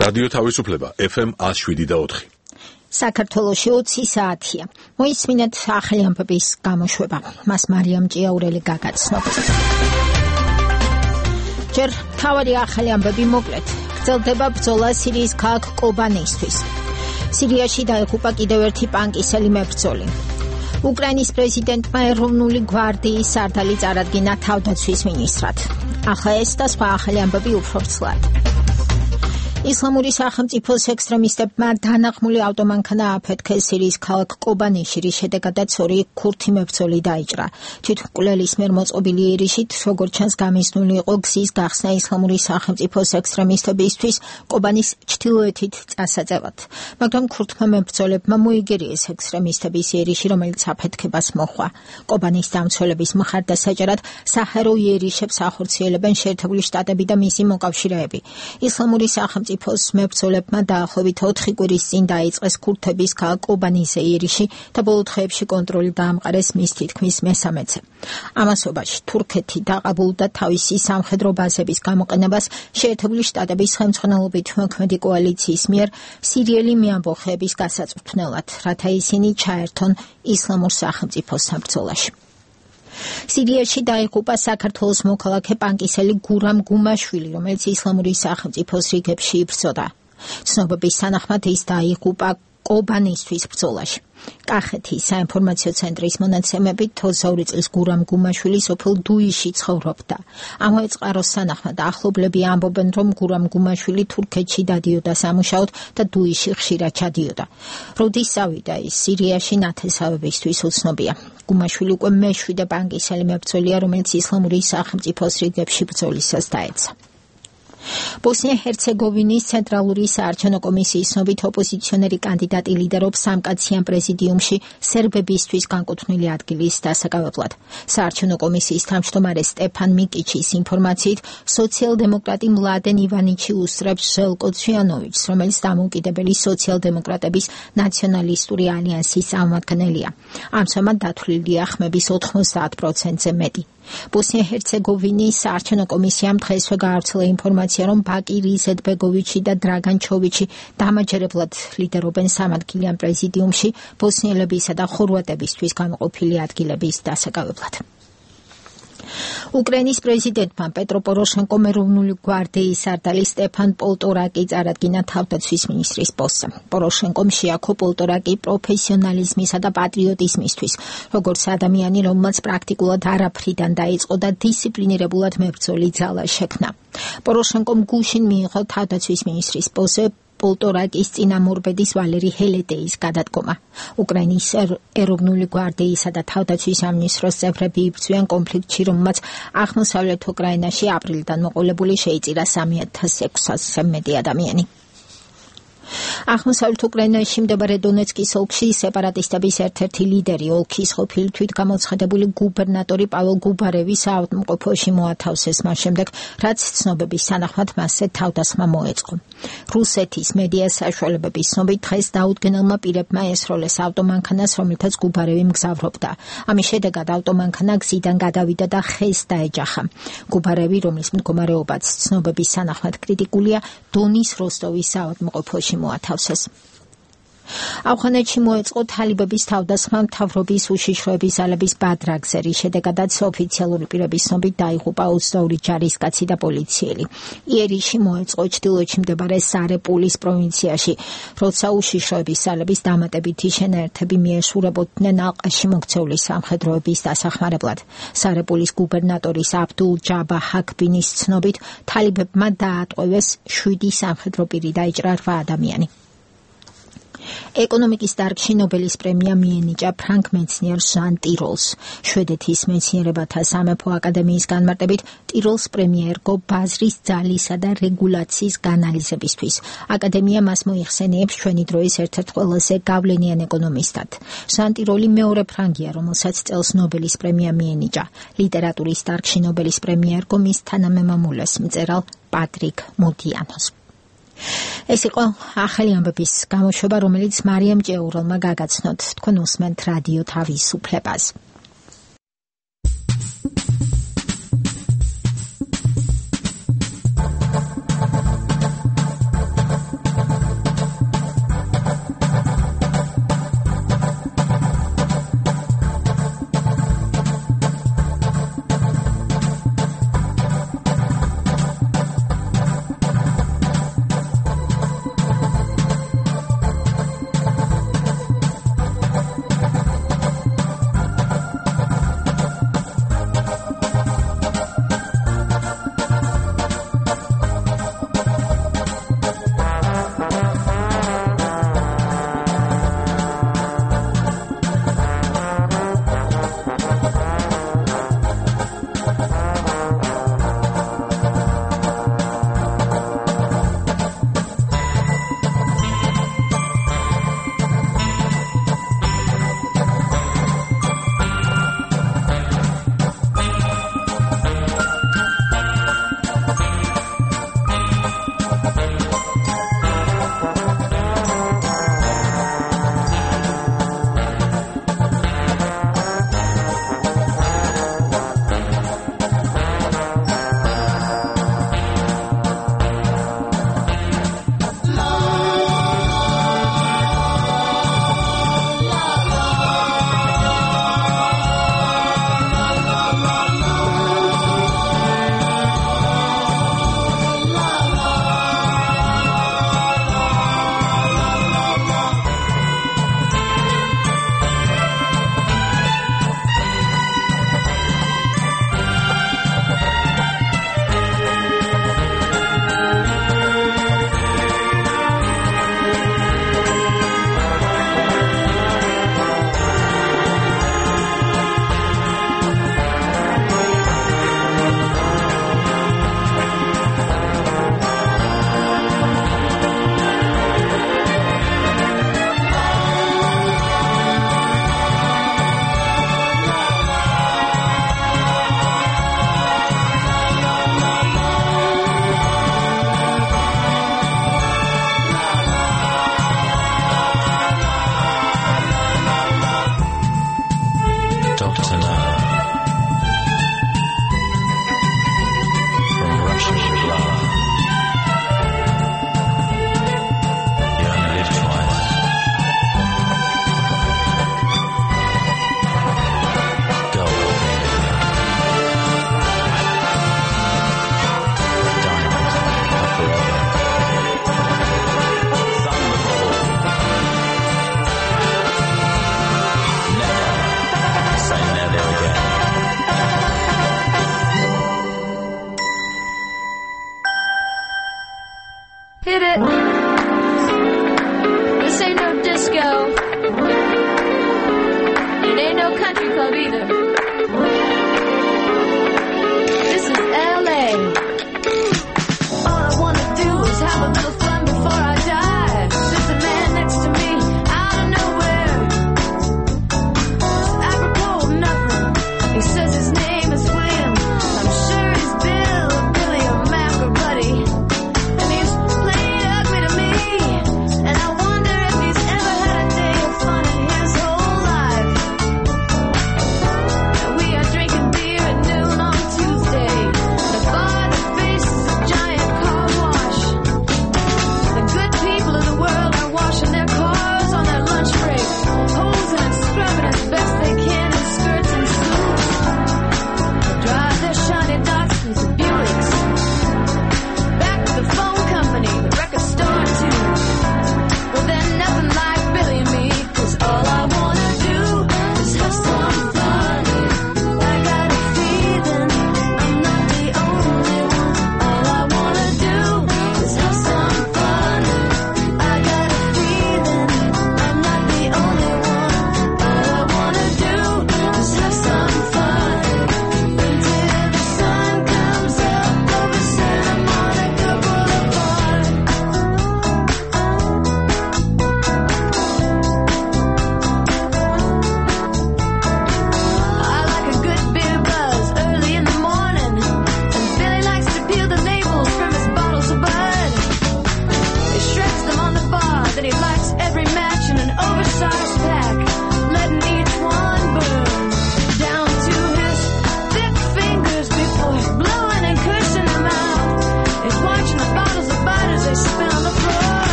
რადიო თავისუფლება FM 107.4. საქართველოში 20 საათია. მოისმინეთ ახალი ამბების გამოშვება. მას მარიამ ჭიაურელი გაგაცნობთ. ჯერ თავი ახალი ამბები მოკლედ. გრძელდება ბრძოლა სირიის ქალაქ კობანისთვის. სირიაში დაეღუპა კიდევ ერთი პანკისელი მებრძოლი. უკრაინის პრეზიდენტმა ეროვნული გვარდიის სარდალი წარადგინა თავდაცვის მინისტრად. ახლა ეს და სხვა ახალი ამბები უფრო ვრცლად. ისლამური სახელმწიფოს ექსტრემისტებმა დანაღმული ავტომანქანა აფეთქეს სირიის ქალაქ კობანიში, რის შედეგადაც ორი ქურთი მებრძოლი დაიჭრა. თვითმკვლელის მიერ მოწყობილი იერიშით, როგორც ჩანს, გამიზნული იყო გზის გახსნა ისლამური სახელმწიფოს ექსტრემისტებისთვის კობანის ჩრდილოეთით წასაწევად. მაგრამ ქურთმა მებრძოლებმა მოიგერიეს ექსტრემისტების იერიში, რომელიც აფეთქებას მოჰყვა. კობანის დამცველების მხარდასაჭერად საჰარო იერიშებს ახორციელებენ შეერთებული შტატები და მისი მოკავშირეები. ისლამური სახელმწიფოს მებრძოლებმა დაახლოებით 4 კვირის წინ დაიწყეს ქურთების ქალაქ კობანის იერიში და ბოლო დღეებში კონტროლი დაამყარეს მის თითქმის მესამედზე. ამასობაში თურქეთი დაყაბულდა თავისი სამხედრო ბაზების გამოყენებას შეერთებული შტატების ხელმძღვანელობით მოქმედი კოალიციის მიერ სირიელი მეამბოხეების გასაწვრთნელად, რათა ისინი ჩაერთონ ისლამურ სახელმწიფოსთან ბრძოლაში. სირიაში დაიღუპა საქართველოს მოქალაქე პანკისელი გურამ გუმაშვილი, რომელიც ისლამური სახელმწიფოს რიგებში იბრძოდა. ცნობების თანახმად ის დაიღუპა კობანისთვის ბრძოლაში. კახეთის საინფორმაციო ცენტრის მონაცემებით 22 წლის გურამ გუმაშვილი სოფელ დუიში ცხოვრობდა. ამავე წყაროს თანახმად ახლობლები ამბობენ, რომ გურამ გუმაშვილი თურქეთში დადიოდა სამუშაოდ და დუიში ხშირად ჩადიოდა. როდის წავიდა ის სირიაში ნათესავებისთვის უცნობია. გუმაშვილი უკვე მე-7 პანკისელი მებრძოლია, რომელიც ისლამური სახელმწიფოს რიგებში ბრძოლისას დაეცა. ბოსნია-ჰერცეგოვინის ცენტრალური საარჩევნო კომისიის ცნობით ოპოზიციონერი კანდიდატი ლიდერობს სამკაციან პრეზიდიუმში სერბებისთვის განკუთვნილი ადგილის დასაკავებლად. საარჩევნო კომისიის თავმჯდომარე სტეფან მიკიჩის ინფორმაციით, სოციალ-დემოკრატი მლადენ ივანიჩი უსწრებს ჟელკო ცვიანოვიჩს, რომელიც დამოუკიდებელი სოციალ-დემოკრატების ნაციონალისტური ალიანსის წარმომადგენელია. ამჟამად დათვლილია ხმების 90%-ზე მეტი. ბოსნია-ჰერცეგოვინის საარჩევნო კომისიამ დღესვე გაავრცელა ინფორმაცია, რომ ბაკი რიზეტბეგოვიჩი და დრაგან ჩოვიჩი დამაჯერებლად ლიდერობენ სამადგილიან პრეზიდიუმში ბოსნიელებისა და ხორვატებისთვის განყოფილი ადგილების დასაკავებლად. უკრაინის პრეზიდენტმა პეტრო პოროშენკომ ეროვნული გვარდიის სარდალი სტეფან პოლტორაკი წარადგინა თავდაცვის მინისტრის პოსტზე. პოროშენკომ შეაქო პოლტორაკი პროფესიონალიზმისა და პატრიოტიზმისთვის, როგორც ადამიანი, რომელმაც პრაქტიკულად არაფრიდან დაიწყო და დისციპლინირებულად მებრძოლი ძალა შექმნა. პოროშენკომ გუშინ მიიღო თავდაცვის მინისტრის პოსტზე პოლტორაკის წინამორბედის ვალერი ჰელეტეის გადადგომა. უკრაინის ეროვნული გვარდიისა და თავდაცვის სამინისტროს წევრები იბრძვიან კონფლიქტში, რომელმაც აღმოსავლეთ უკრაინაში აპრილიდან მოყოლებული შეიწირა 3600-ზე მეტი ადამიანი. აღმოსავლეთ უკრაინაში მდებარე დონეცკის ოლქში სეპარატისტების ერთ-ერთი ლიდერი, ოლქის ყოფილი თვითგამოცხადებული გუბერნატორი პაველო გუბარევი საავადმყოფოში მოათავსეს მას შემდეგ, რაც ცნობების თანახმად მასზე თავდასხმა მოეწყო. რუსეთის მედია საშუალებების ცნობით, დღეს დაუდგენელმა პირებმა ესროლეს ავტომანქანას, რომელთაც გუბარევი მგზავრობდა. ამის შედეგად ავტომანქანა გზიდან გადავიდა და ხეს დაეჯახა. გუბარევი, რომლის მდგომარეობაც ცნობების თანახმად კრიტიკულია, დონის როსტოვის საავადმყოფოში მოათავსეს. ავღანეთში მოეწყო თალიბების თავდასხმა მთავრობის უშიშროების ძალების ბადრაგზე, რის შედეგადაც ოფიციალური პირების ცნობით დაიღუპა 22 ჯარისკაცი და პოლიციელი. იერიში მოეწყო ჩრდილოეთში მდებარე სარეპულის პროვინციაში, როცა უშიშროების ძალების დამატებითი შენაერთები მიეშურებოდნენ ალყაში მოქცეული სამხედროების დასახმარებლად. სარეპულის გუბერნატორის აბდულ ჯაბა ჰაკბინის ცნობით, თალიბებმა დაატყვევეს 7 სამხედრო პირი და დაიჭრა 8 ადამიანი. ეკონომიკის დარგში ნობელის პრემია მიენიჭა ფრანგ მეცნიერ ჟან ტიროლს. შვედეთის მეცნიერებათა სამეფო აკადემიის განმარტებით, ტიროლს პრემია ერგო ბაზრის ძალისა და რეგულაციის განალიზებისთვის. აკადემია მას მოიხსენიებს ჩვენი დროის ერთ-ერთ ყველაზე გავლენიან ეკონომისტად. ჟან ტიროლი მეორე ფრანგია, რომელსაც წელს ნობელის პრემია მიენიჭა. ლიტერატურის დარგში ნობელის პრემია ერგო მის თანამემამულეს, მწერალ პატრიკ მოდიანოს. ეს იყო ახალი ამბების გამოშვება, რომელიც მარიამ ჭიაურელმა გაგაცნოთ. თქვენ უსმენთ რადიო თავისუფლებას. Dr. Love from Russian Love. You only live twice. Go with me. Diamonds are forever. Thunderbolt. Never say never again. Hit it. This ain't no disco. It ain't no country club either. This is LA. All I wanna do is have a little fun before I die. There's a man next to me out of nowhere. Apropos of nothing. He says his name is William. I'm sure he's Bill or Billy or Mac or Buddy. And he's played ugly to me. And I wonder if he's ever had a day of fun in his whole life. And we are drinking beer at noon on Tuesday. The bar that faces a giant car wash.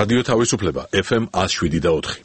რადიო თავისუფლება FM 107.4.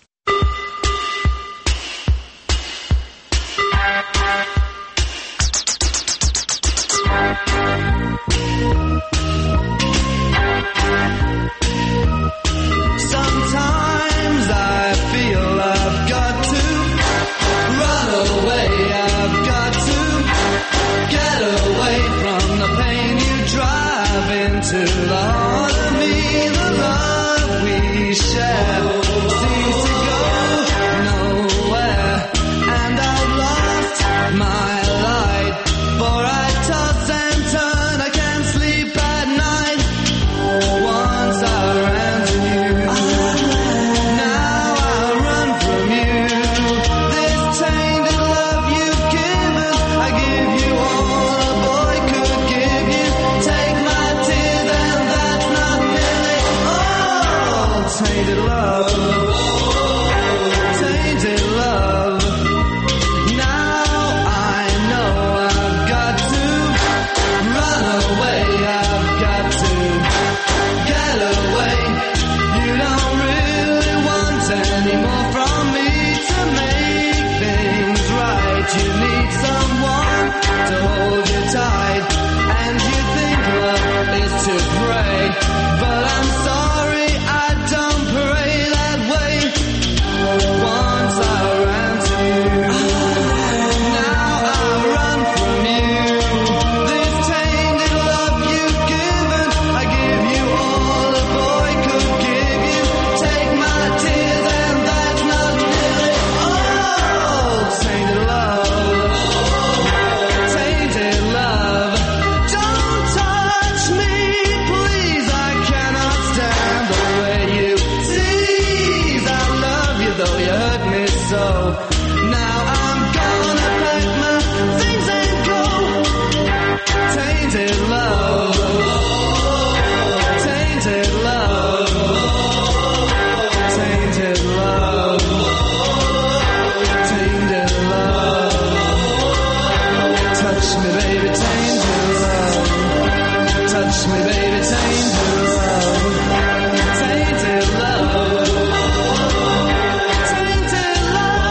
Sometimes I feel I've got to run away. I've got to get away from the pain you drive into the heart of me. The love we share seems to go nowhere, and I've lost my light, for I toss and turn. I can't sleep at night. Once I ran to you, now I run from you. This tainted love you've given, I give you all a boy could give you. Take my tears and that's not nearly all. Tainted love, tainted love. Now I know I've got to run away. I've got to get away. You don't really want any more from me to make things right. You need someone to hold you tight, and you think love is to pray, but I'm sorry, I don't pray that way. Once I ran to you, now I run from you. This tainted love you've given, I give you all a boy could give you. Take my tears and that's not nearly all. Tainted love, tainted love. Don't touch me, please, I cannot stand the way you tease. I love you though you hurt me so. Now I'm gonna pack my things and go. Tainted love, tainted love, tainted love, tainted love. Touch me, baby, tainted love. Touch me, baby, tainted love. Tainted love. Tainted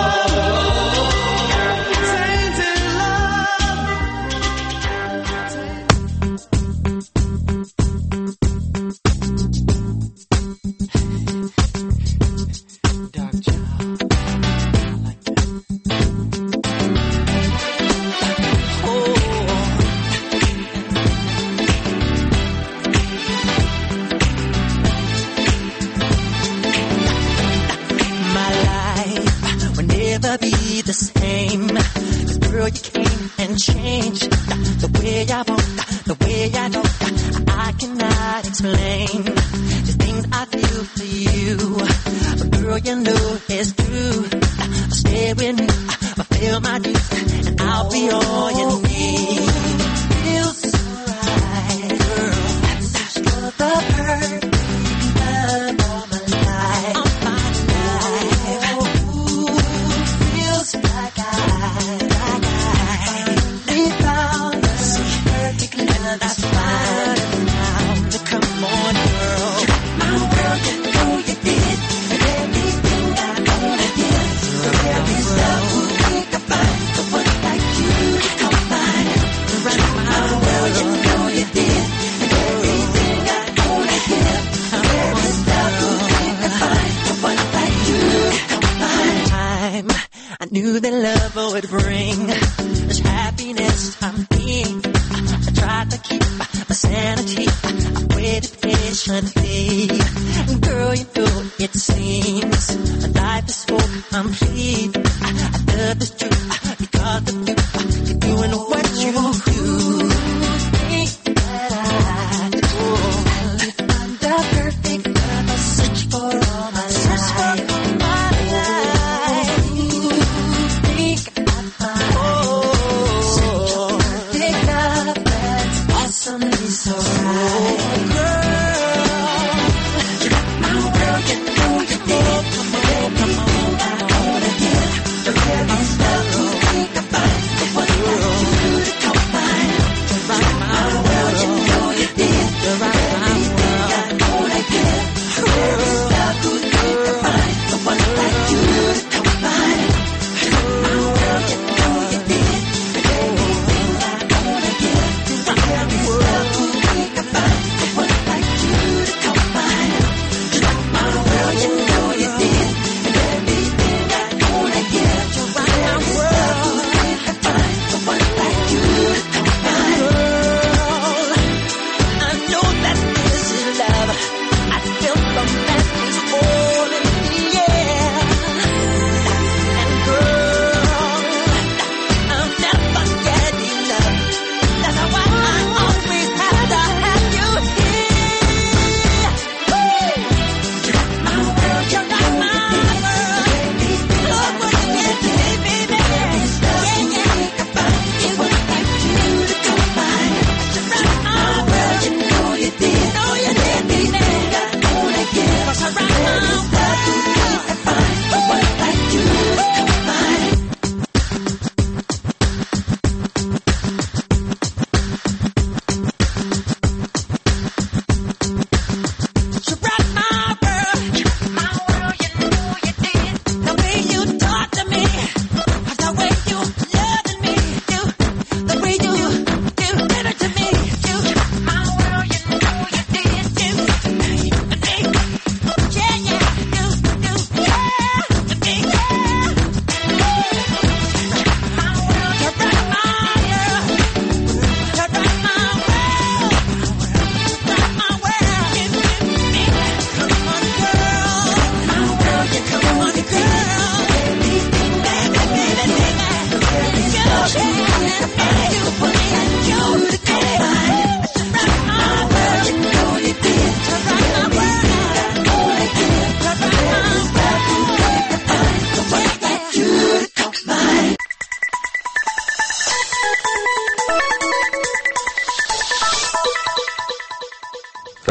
My life will never be the same. 'Cause girl, you came and changed the way I walk, the way I talk. I cannot explain the things I feel for you. But girl, you know it's true. Stay with me, fulfill my dreams, and I'll be all you need. Feels so right, girl. That's the perfect love of my life. Of my life. Ooh, feels like I finally found the perfect love. That's fine now. Come on, girl. My world, you know you did everything I wanna give. There is love who we can find, the one like you come find. My world, you know you did everything I wanna give. There is love who we can find, the one like you come find. Time I knew that love would bring this happiness I'm in. I tried to keep my sanity. I waited patiently. Girl, you know it seems life is so complete. I love this truth because of you. You're doing what you do. Think that I do. I'm the perfect love I search for all my life. You think I find such a perfect love that's awesomely so right. Girl, you got my world, you know you did. Everything I wanna give. There is love who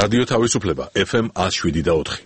რადიო თავისუფლება FM 107.4.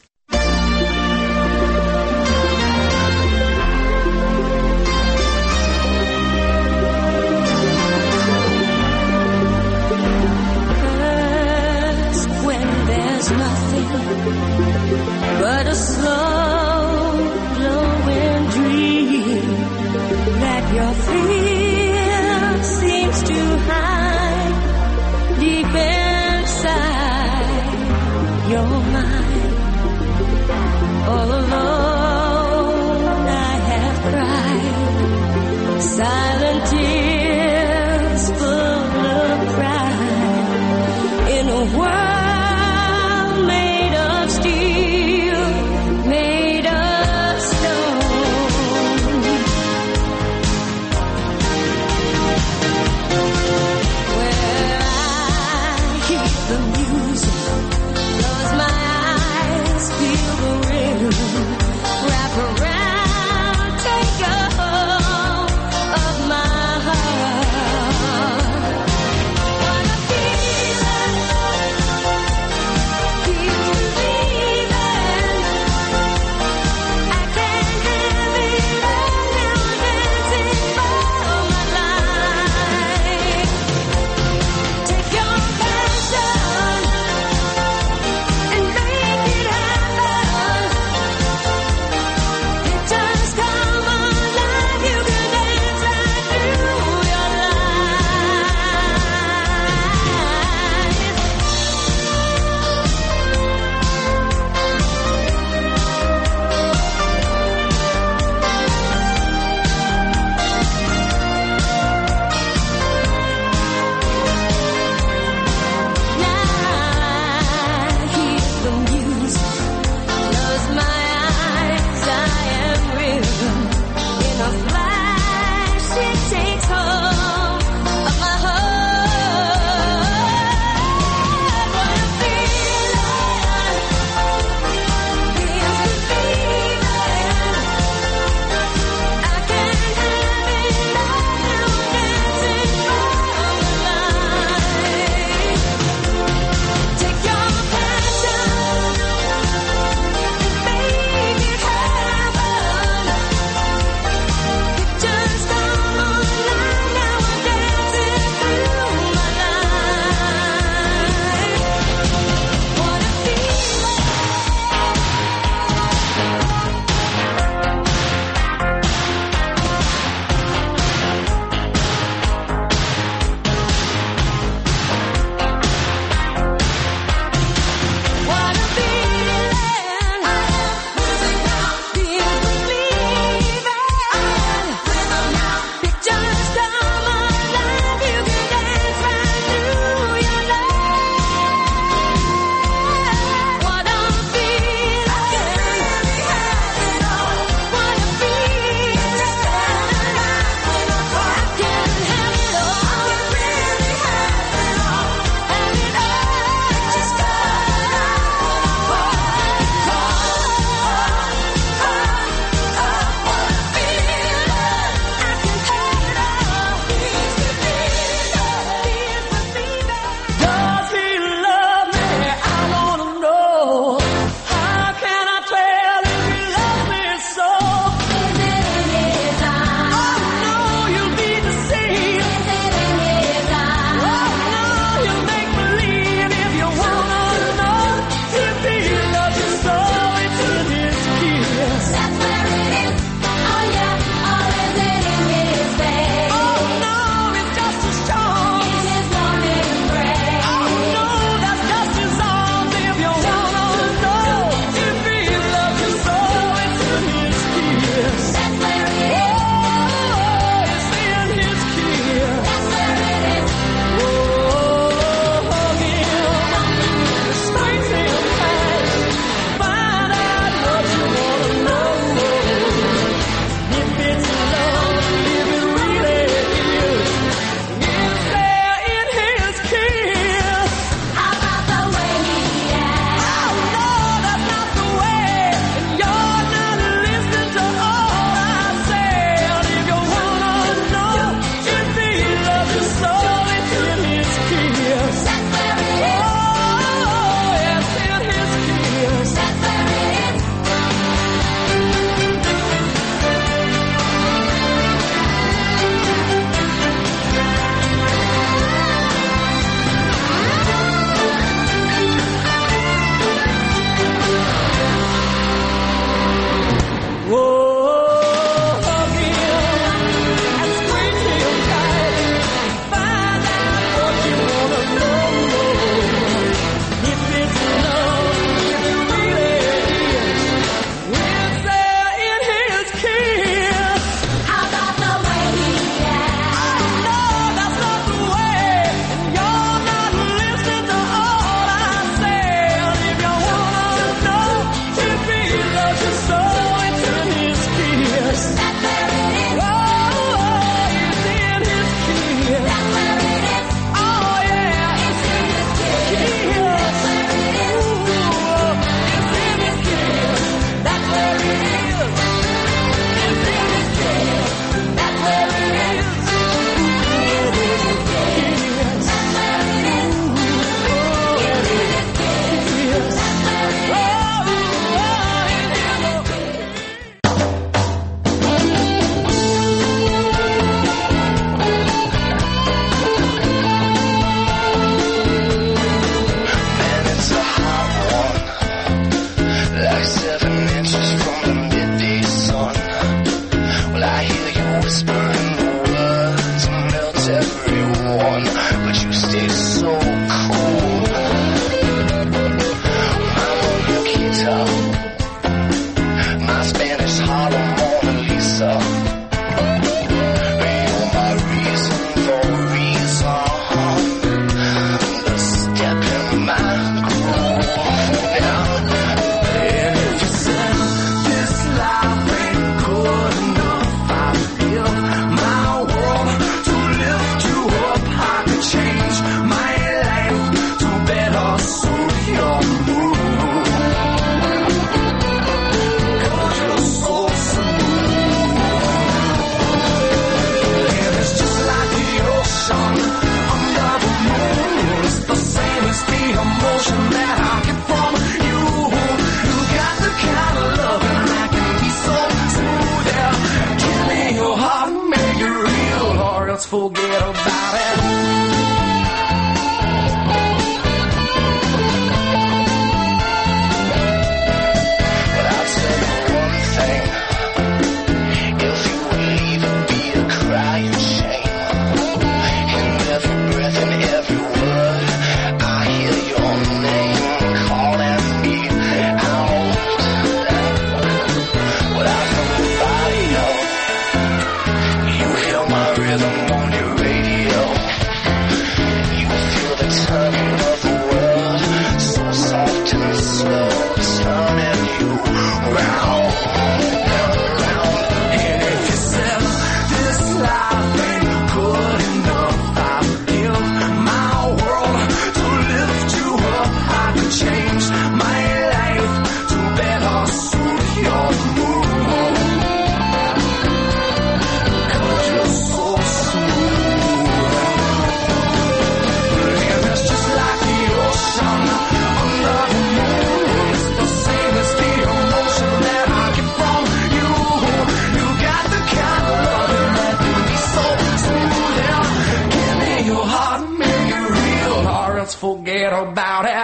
When there's nothing but a slow blowing dream that your fear seems to hide deep inside your mind. All alone I have cried silent tears full of pride in a world made of steel, made whisper in the woods melts everyone, but you stay so cool. My Marquita, my Spanish Harlem Mona Lisa. You're my reason for a reason. The step in my groove. And if you said this life ain't good enough, I'd give my world to lift you up. I could change my life to better suit your mood. 'Cause you're so smooth. And it's just like the ocean under the moon. It's the same as the emotion that I get from you. You got the kind of loving that can be so smooth. Yeah. Give me your heart and make it real, or else forget about it. But I'll tell you one thing. If you would leave, it'd be a crying shame. In every breath and every word, I hear your name calling me out. Without nobody else, you hear my rhythm on your radio. You feel the turning of the world, so soft and slow, turning you round and round. And if you said this life ain't good enough, I'd give my world to lift you up. I could change my life to better suit your mood. 'Cause you're so smooth. And it's just like the ocean under the moon. It's the same as the emotion that I get from you. You got the kind of loving that can be so smooth. Yeah. Give me your heart and make it real, or else forget about it.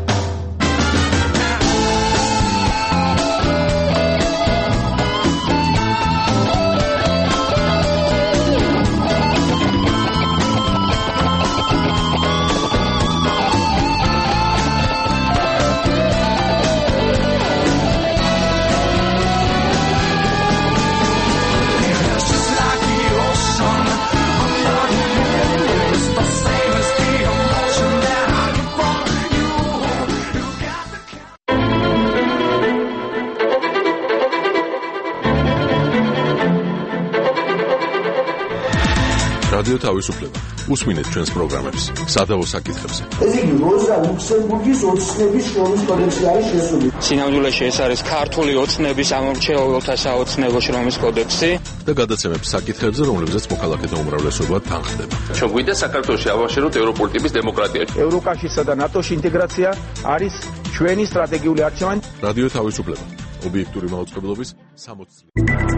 It's just like the ocean under the moon. It's the same as the emotion that I get from you. You got the რადიო თავისუფლება. უსმინეთ ჩვენს პროგრამებს სადავო საკითხებზე. ეს იგი როზა ლუქსემბურგის ოცნების შრომის კოდექსი არის შესული. სინამდვილეში ეს არის ქართული ოცნების ამორჩეულთა საოცნებო შრომის კოდექსი. და გადაცემებს საკითხებზე, რომლებზეც მოქალაქეთა უმრავლესობა თანხდება. ჩვენ გვინდა საქართველოში ავაშენოთ ევროპული ტიპის დემოკრატია. ევროკავშირსა და ნატოში ინტეგრაცია არის ჩვენი სტრატეგიული არჩევანი. რადიო თავისუფლება. ობიექტური მაუწყებლობის 60 წელი.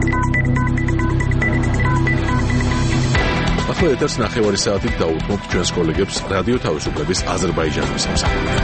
ახლა ეთერს ნახევარი საათით დაუთმობთ ჩვენს კოლეგებს რადიო თავისუფლების აზერბაიჯანის სამსახურში.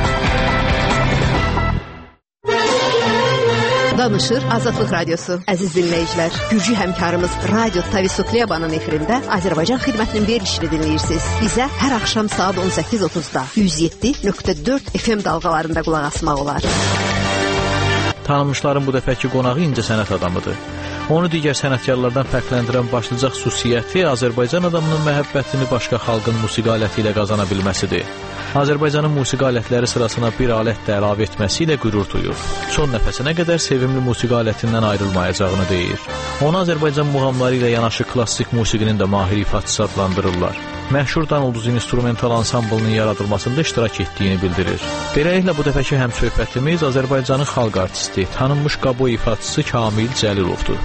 Danışır Azadlıq Radyosu. Əziz dinləyicilər, Gürcü həmkarımız Radio Tavisukliyabanın efirində Azərbaycan xidmətinin verilişini dinləyirsiniz. Bizə hər axşam saat 18:30-da 107.4 FM dalğalarında qulaq asmaq olar. Tanınmışların bu dəfəki qonağı incəsənət adamıdır. Onu digər sənətkarlardan fərqləndirən başlıca xüsusiyyəti Azərbaycan adamının məhəbbətini başqa xalqın musiqi aləti ilə qazana bilməsidir. Azərbaycanın musiqi alətləri sırasına bir alət də əlavə etməsi ilə qürur duyur. Son nəfəsinə qədər sevimli musiqi alətindən ayrılmayacağını deyir. Onu Azərbaycan muğamları ilə yanaşı klassik musiqinin də mahir ifaçısı adlandırırlar. Məşhur Dan Ulduz instrumental ansamblının yaradılmasında iştirak etdiyini bildirir. Beləliklə bu dəfəki həmsöhbətimiz Azərbaycanın xalq artisti, tanınmış qabo ifaçısı Kamil Cəlilovdur.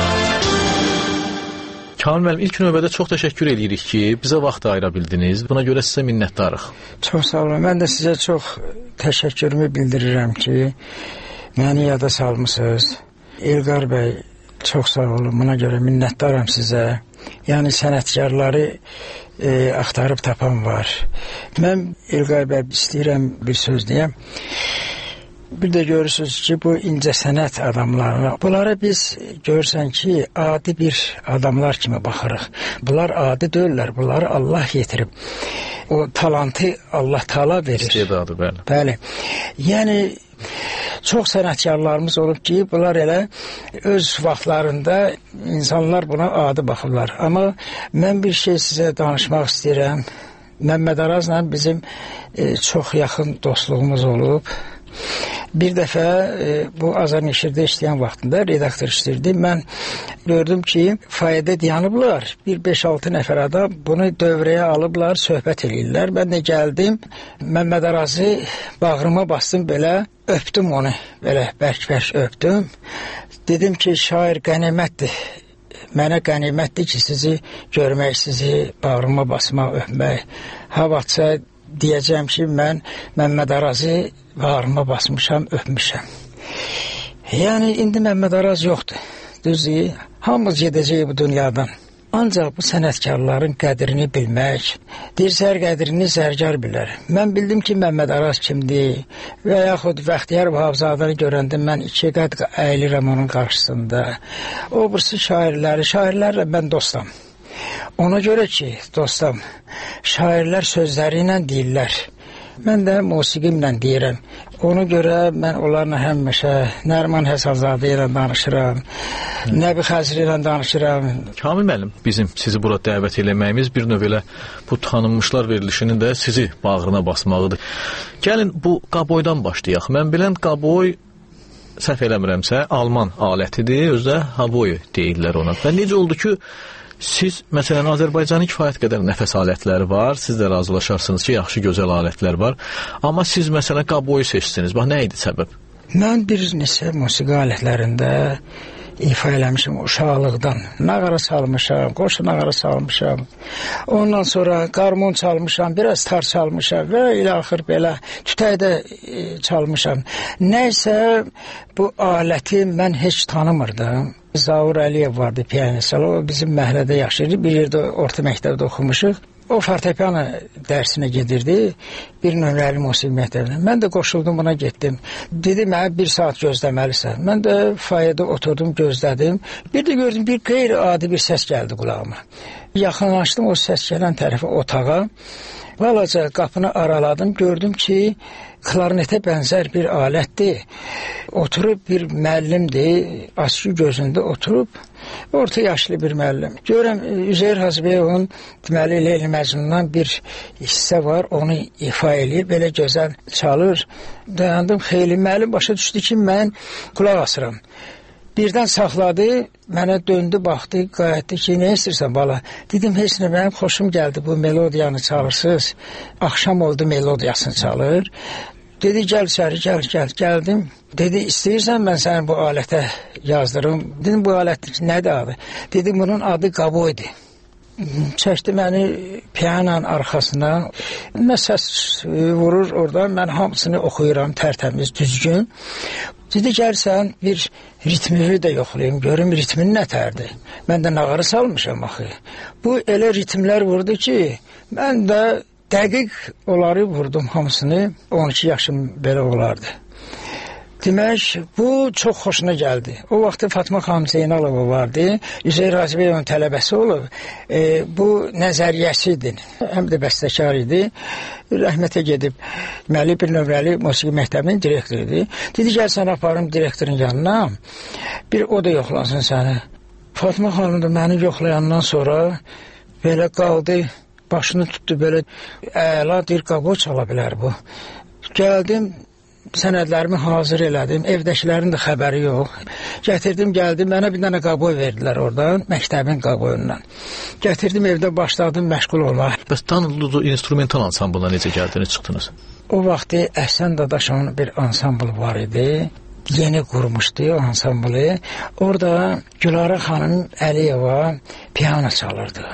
Kamil müəllim, ilk növbədə çox təşəkkür edirik ki, bizə vaxt ayıra bildiniz. Buna görə sizə minnətdarıq. Çox sağ olun. Mən də sizə çox təşəkkürümü bildirirəm ki, məni yada salmısınız. İlqar bəy, çox sağ olun. Buna görə minnətdaram sizə. Yəni sənətkarları axtarıb tapan var. Mən İlqar bəy istəyirəm bir söz deyəm. Bir də görürsünüz ki, bu incəsənət adamlarına, bunlara biz görürsən ki, adi bir adamlar kimi baxırıq. Bunlar adi deyirlər, bunları Allah yetirib. O talantı Allah Taala verir. İstedadı, bəli. Bəli. Yəni çox sənətkarlarımız olub ki, bunlar elə öz vaxtlarında insanlar buna adi baxırlar. Amma mən bir şey sizə danışmaq istəyirəm. Məmməd Arazla bizim çox yaxın dostluğumuz olub. Bir dəfə bu Azar Neşirdə işləyən vaxtında redaktor işləyirdi. Mən gördüm ki, fayədə dayanıblar. Bir 5-6 nəfər adam bunu dövrəyə alıblar, söhbət edirlər. Mən də gəldim, Məmməd Arazı bağrıma bastım belə, öpdüm onu, belə bərk-bərk öpdüm. Dedim ki, şair qənimətdir. Mənə qənimətdir ki, sizi görmək, sizi bağrıma basmaq, öpmək. Havatsa deyəcəm ki, mən Məmməd Arazı bağrıma basmışam, öpmüşəm. Yəni, indi Məmməd Araz yoxdur. Düzdür, hamımız gedəcək bu dünyadan. Ancaq bu sənətkarların qədrini bilmək, dirsər qədrini zərgar bilər. Mən bildim ki, Məmməd Araz kimdir və yaxud Bəxtiyar Vahabzadəni görəndə mən 2 qəd əyilirəm onun qarşısında. O birisi şairlərlə mən dostam. Ona görə ki, dostum, şairlər sözləri ilə deyirlər. Mən də musiqimlə deyirəm. Ona görə mən onlarla həmişə Nəriman Həsənzadə ilə danışıram, Nəbi Xəzri ilə danışıram. Kamil müəllim, bizim sizi bura dəvət eləməyimiz bir növ elə bu tanınmışlar verilişinin də sizi bağrına basmağıdır. Gəlin bu qaboydan başlayaq. Mən bilən qaboy, səhv eləmirəmsə, Alman alətidir, özdə haboy deyirlər ona. Və necə oldu ki, siz, məsələn, Azərbaycanın kifayət qədər nəfəs alətləri var, siz də razılaşarsınız ki, yaxşı, gözəl alətlər var. Amma siz, məsələn, qaboyu seçdiniz. Bax, nə idi səbəb? Mən bir neçə musiqi alətlərində ifa eləmişim uşaqlıqdan. Nağara salmışam, qoşu nağara salmışam. Ondan sonra qarmon çalmışam, biraz tar çalmışam və ilə axır belə tütəkdə çalmışam. Nəysə, bu aləti mən heç tanımırdım. Zaur Əliyev vardı, piyanist. O bizim məhəllədə yaşayırdı. Bir yerdə orta məktəbdə oxumuşuq. O fortepiano dərsinə gedirdi. Bir nömrəli musiqi məktəbinə. Mən də qoşuldum, buna getdim. Dedi, mənə 1 saat gözləməlisən. Mən də fayədə oturdum, gözlədim. Bir də gördüm, bir qeyri-adi bir səs gəldi qulağıma. Yaxınlaşdım o səs gələn tərəfə otağa. Balaca qapını araladım, gördüm ki, klarnetə bənzər bir alətdir. Oturub bir müəllimdir, askı gözündə oturub, orta yaşlı bir müəllim. Görürəm, Üzeyir Hacıbəyovun deməli Leyli Məcnundan bir hissə var, onu ifa eləyir, belə gözəl çalır. Dayandım, xeyli müəllim başa düşdü ki, mən qulaq asıram. Birdən saxladı, mənə döndü, baxdı, qayətdi ki, nə istəyirsən bala? Dedim, heç nə, mənim xoşum gəldi, bu melodiyanı çalırsınız. Axşam oldu, melodiyasını çalır. Dedi, gəl içəri, gəl. Gəldim. Dedi, istəyirsən mən səni bu alətə yazdırım. Dedim, bu alət nədir adı? Dedi, bunun adı qaboydur. Çəkdi məni piyanonun arxasına. Nə səs vurur oradan, mən hamısını oxuyuram, tərtəmiz, düzgün. Dedi, gəlsən bir ritmini də yoxlayayım, görüm ritmin nətərdir. Mən də nağarı salmışam axı. Bu elə ritmlər vurdu ki, mən də dəqiq onları vurdum hamısını, 12 yaşım belə olardı. Demək, bu çox xoşuna gəldi. O vaxtı Fatma xanım Zeynalova vardı, Üzeyir Hacıbəyovun tələbəsi olub. Bu nəzəriyyəsidir, həm də bəstəkar idi. Rəhmətə gedib, deməli, bir nömrəli musiqi məktəbinin direktoridir. Dedi, gəl sən aparım direktorun yanına, bir o da yoxlansın səni. Fatma xanım da məni yoxlayandan sonra belə qaldı, başını tutdu, belə əla deyir, qabo çala bilər bu. Gəldim, sənədlərimi hazır elədim, evdəkilərin də xəbəri yox. Gətirdim, gəldim, mənə bir dənə qaboy verdilər oradan, məktəbin qaboyundan. Gətirdim, evdə başladım məşğul olmaq. Bəs tanıdığınız instrumental ansamblına necə gəldiniz, çıxdınız? O vaxtı Əhsən Dadaşovun bir ansambl var idi. Yeni qurmuşdu o ansamblı. Orada Gülara xanım Əliyeva piyano çalırdı.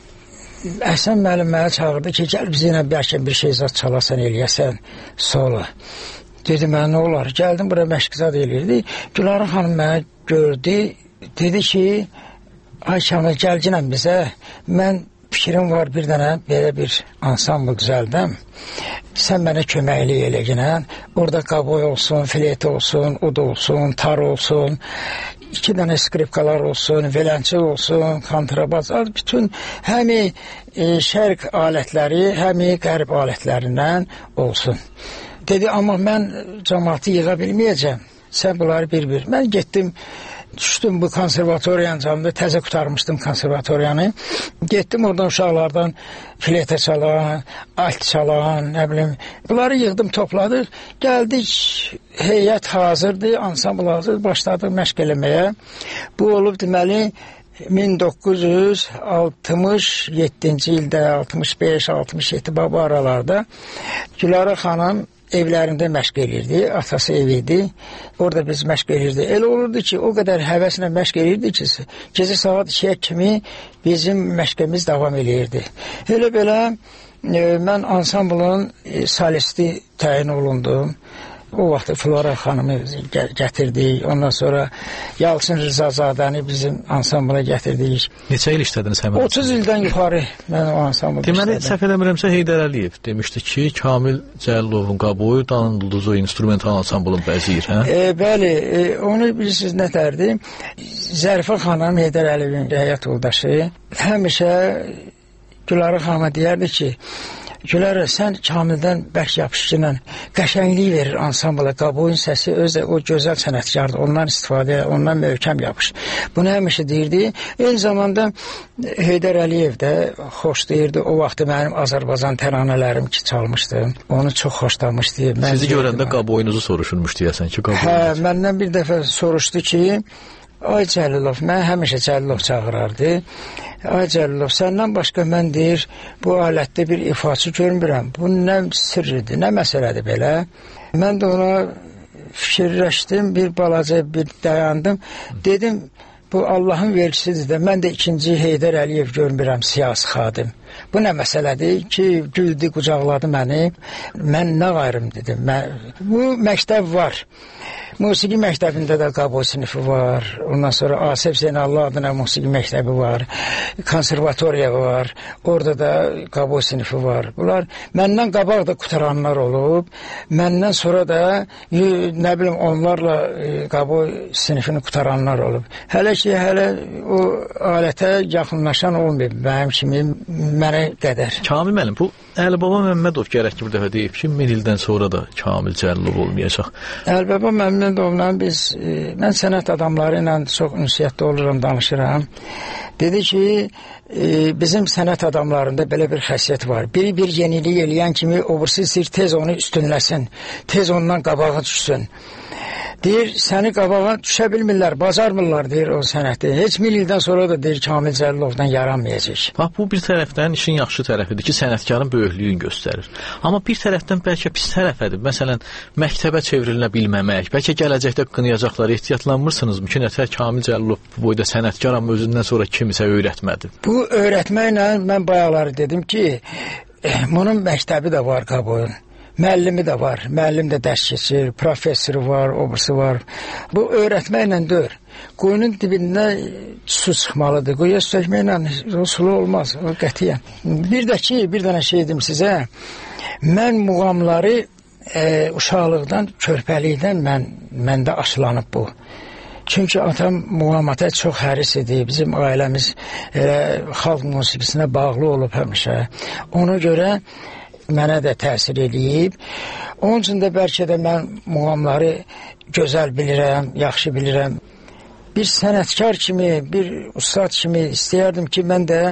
Əhsən müəllim mənə çağırdı ki, gəl bizimlə bəlkə bir şey zat çalasan, eləyəsən, solo. Dedim, mən nə olar? Gəldim, bura məşqizad eləyirdi. Gülara xanım mənə gördü, dedi ki, ay Kamil, gəlginəm bizə, mən fikrim var, bir dənə belə bir ansambl düzəldəm. Sən mənə köməklik elə ginən. Orada qaboy olsun, fleyt olsun, ud olsun, tar olsun, 2 dənə skripkalar olsun, violonçel olsun, kontrabas, bütün həmi şərq alətləri, həmi qərb alətlərindən olsun. Dedi, amma mən cəmaatı yığa bilməyəcəm. Sən bunları bir-bir. Mən getdim, düşdüm bu konservatoriyanın canında, təzə qutarmışdım konservatoriyanı. Getdim oradan uşaqlardan fleytə çalan, alt çalan, nə bilim. Bunları yığdım, topladıq. Gəldik, heyət hazırdı, ansambl hazır, başladıq məşq eləməyə. Bu olub deməli 1967-ci ildə, 65-67 bu aralarda Gülara xanım evlərində məşq edirdi, atası evidir. Orada biz məşq edirdi. Elə olurdu ki, o qədər həvəslə məşq edirdi ki, gecə saat 2-yə kimi bizim məşqimiz davam edirdi. Elə belə mən ansamblın solisti təyin olundum. O vaxt Flora xanımı gətirdik. Ondan sonra Yalçın Rızazadəni bizim ansambla gətirdik. Neçə il işlədiniz həmin? 30 ildən yuxarı mən o ansambla işlədim. Deməli, səhv eləmirəmsə Heydər Əliyev demişdi ki, Kamil Cəllovun qaboyu Danılduzu instrumental ansamblın bəzir, hə? Bəli, onu bilirsiniz nətərdir? Zərifə xanım, Heydər Əliyevin həyat yoldaşı, həmişə Gülara xanıma deyərdi ki, Gülərə, sən Kamildən bərk yapışıqla qəşənglik verir ansambla, qaboyun səsi özü o gözəl sənətkardır, ondan istifadə, ondan möhkəm yapış. Bunu həmişə deyirdi. Eyni zamanda Heydər Əliyev də xoşlayırdı. O vaxt mənim Azərbaycan təranələrim ki, çalmışdım. Onu çox xoşlamışdı. Sizi görəndə qaboyunuzu soruşulmuş deyəsən ki, qaboyunuzu. Hə, məndən bir dəfə soruşdu ki, ay Cəlilov, mən həmişə Cəlilov çağırardı. Ay Cəlilov, səndən başqa mən deyir, bu alətdə bir ifaçı görmürəm. Bu nə sirridir, nə məsələdir belə. Mən də ona fikirləşdim, bir balaca bir dayandım. Dedim, bu Allahın vergisidir də, mən də 2-ci Heydər Əliyev görmürəm, siyasi xadim. Bu nə məsələdir ki, güldü, qucaqladı məni. Mən nə qayrım dedim. Bu məktəb var. Musiqi məktəbində də qaboy sinifi var. Ondan sonra Asif Zeynallı adına musiqi məktəbi var. Konservatoriya var. Orada da qaboy sinifi var. Bunlar məndən qabaq da qutaranlar olub. Məndən sonra da nə bilim onlarla qaboy sinifini qutaranlar olub. Hələ ki, hələ o alətə yaxınlaşan olmayıb. Mənim kimi mənə qədər. Kamil müəllim, bu Əlibaba Məmmədov gərək ki, bir dəfə deyib ki, 1000 ildən sonra da Kamil Cəllov olmayacaq. Əlibaba Məmmədovla mən sənət adamları ilə çox ünsiyyətdə oluram, danışıram. Dedi ki, bizim sənət adamlarında belə bir xəsiyyət var. Biri bir yenilik eləyən kimi, obursu istəyir tez onu üstünləsin, tez ondan qabağa düşsün. Deyir, səni qabağa düşə bilmirlər, bacarmırlar, deyir o sənəti. Heç 1000 ildən sonra da deyir Kamil Cəllovdan yaranmayacaq. Bax, bu bir tərəfdən işin yaxşı tərəfidir ki, sənətkarın böyüklüyünü göstərir. Amma bir tərəfdən bəlkə pis tərəfədir. Məsələn, məktəbə çevrilə bilməmək, bəlkə gələcəkdə qınayacaqlar, ehtiyatlanmırsınızmı ki, nətər Kamil Cəllov bu boyda sənətkar, amma özündən sonra kimisə öyrətmədi? Bu öyrətməklə mən bayaqları dedim ki, bunun məktəbi də var qaboyun. Müəllimi də var, müəllim də dərs keçir, professoru var, obrisi var. Bu öyrətməklə deyil. Quyunun dibində su çıxmalıdır. Quyuya su çəkməklə o sulu olmaz, o qətiyyən. Bir də ki, bir dənə şey dedim sizə, mən muğamları uşaqlıqdan, körpəlikdən məndə aşılanıb bu. Çünki atam muğamata çox həris idi. Bizim ailəmiz xalq musiqisinə bağlı olub həmişə. Ona görə mənə də təsir eləyib. Onun üçün də bəlkə də mən muğamları gözəl bilirəm, yaxşı bilirəm. Bir sənətkar kimi, bir ustad kimi istəyərdim ki, mən də